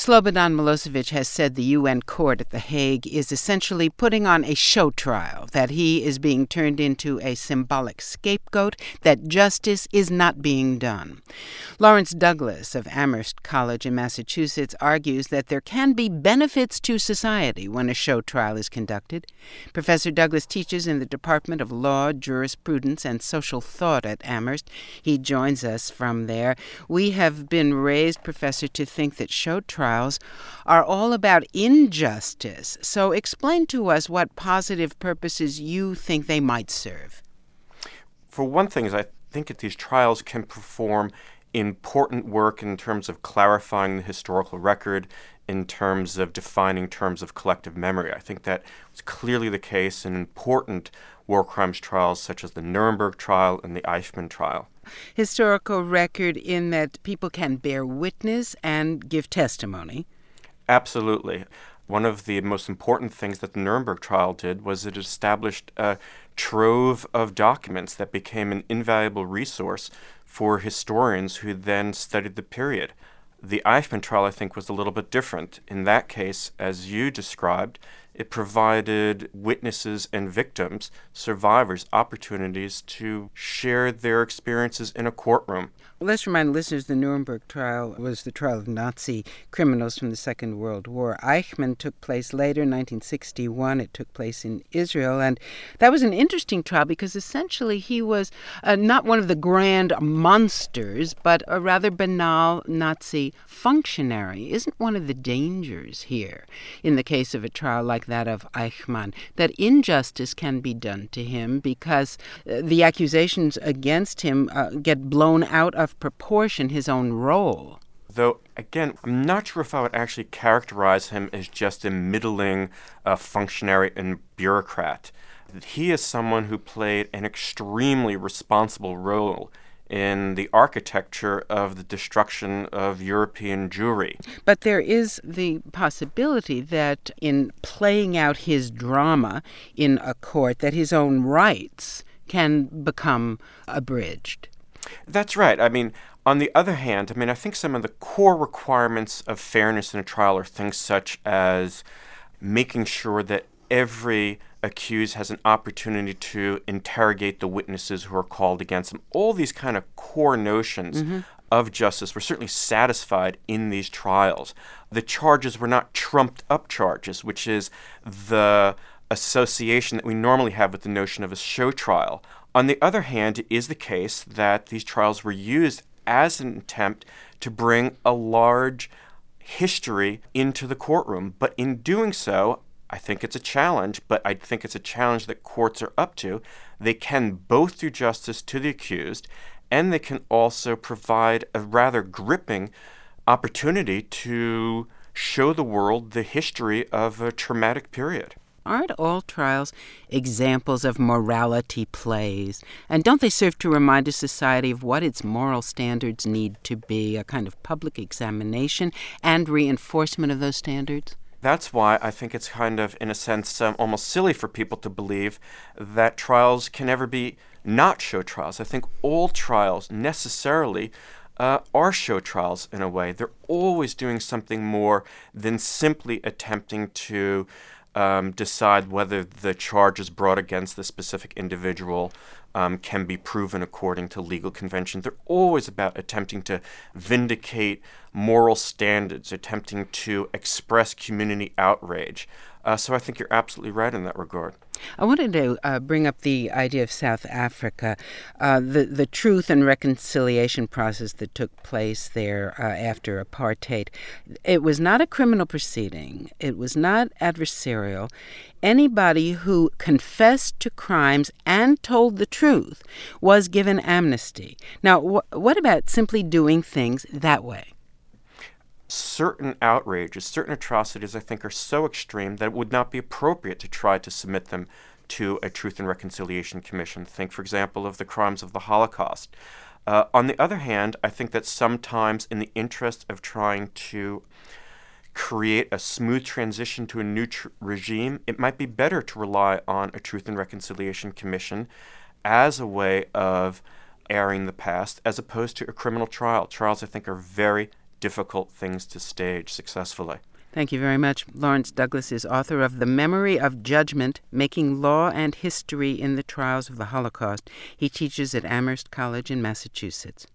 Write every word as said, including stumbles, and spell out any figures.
Slobodan Milosevic has said the U N court at The Hague is essentially putting on a show trial, that he is being turned into a symbolic scapegoat, that justice is not being done. Lawrence Douglas of Amherst College in Massachusetts argues that there can be benefits to society when a show trial is conducted. Professor Douglas teaches in the Department of Law, Jurisprudence, and Social Thought at Amherst. He joins us from there. We have been raised, Professor, to think that show trials are all about injustice. So explain to us what positive purposes you think they might serve. For one thing, is I think that these trials can perform important work in terms of clarifying the historical record, in terms of defining terms of collective memory. I think that was clearly the case in important war crimes trials such as the Nuremberg trial and the Eichmann trial. Historical record in that people can bear witness and give testimony. Absolutely. One of the most important things that the Nuremberg trial did was it established a trove of documents that became an invaluable resource for historians who then studied the period. The Eichmann trial, I think, was a little bit different. In that case, as you described, it provided witnesses and victims, survivors, opportunities to share their experiences in a courtroom. Let's remind listeners the Nuremberg trial was the trial of Nazi criminals from the Second World War. Eichmann took place later, nineteen sixty-one. It took place in Israel. And that was an interesting trial because essentially he was uh, not one of the grand monsters, but a rather banal Nazi functionary. Isn't one of the dangers here in the case of a trial like that of Eichmann that injustice can be done to him because uh, the accusations against him uh, get blown out of proportion, his own role? Though, again, I'm not sure if I would actually characterize him as just a middling uh, functionary and bureaucrat. He is someone who played an extremely responsible role in the architecture of the destruction of European Jewry. But there is the possibility that in playing out his drama in a court, that his own rights can become abridged. That's right. I mean, on the other hand, I mean, I think some of the core requirements of fairness in a trial are things such as making sure that every accused has an opportunity to interrogate the witnesses who are called against them. All these kind of core notions mm-hmm. of justice were certainly satisfied in these trials. The charges were not trumped-up charges, which is the association that we normally have with the notion of a show trial. On the other hand, it is the case that these trials were used as an attempt to bring a large history into the courtroom. But in doing so, I think it's a challenge, but I think it's a challenge that courts are up to. They can both do justice to the accused, and they can also provide a rather gripping opportunity to show the world the history of a traumatic period. Aren't all trials examples of morality plays? And don't they serve to remind a society of what its moral standards need to be, a kind of public examination and reinforcement of those standards? That's why I think it's kind of, in a sense, um, almost silly for people to believe that trials can ever be not show trials. I think all trials necessarily uh, are show trials in a way. They're always doing something more than simply attempting to Um, decide whether the charges brought against the specific individual um, can be proven according to legal convention. They're always about attempting to vindicate moral standards, attempting to express community outrage. Uh, so I think you're absolutely right in that regard. I wanted to uh, bring up the idea of South Africa, uh, the, the truth and reconciliation process that took place there uh, after apartheid. It was not a criminal proceeding. It was not adversarial. Anybody who confessed to crimes and told the truth was given amnesty. Now, wh- what about simply doing things that way? Certain outrages, certain atrocities, I think, are so extreme that it would not be appropriate to try to submit them to a Truth and Reconciliation Commission. Think, for example, of the crimes of the Holocaust. Uh, on the other hand, I think that sometimes in the interest of trying to create a smooth transition to a new tr- regime, it might be better to rely on a Truth and Reconciliation Commission as a way of airing the past as opposed to a criminal trial. Trials, I think, are very difficult things to stage successfully. Thank you very much. Lawrence Douglas is author of The Memory of Judgment, Making Law and History in the Trials of the Holocaust. He teaches at Amherst College in Massachusetts.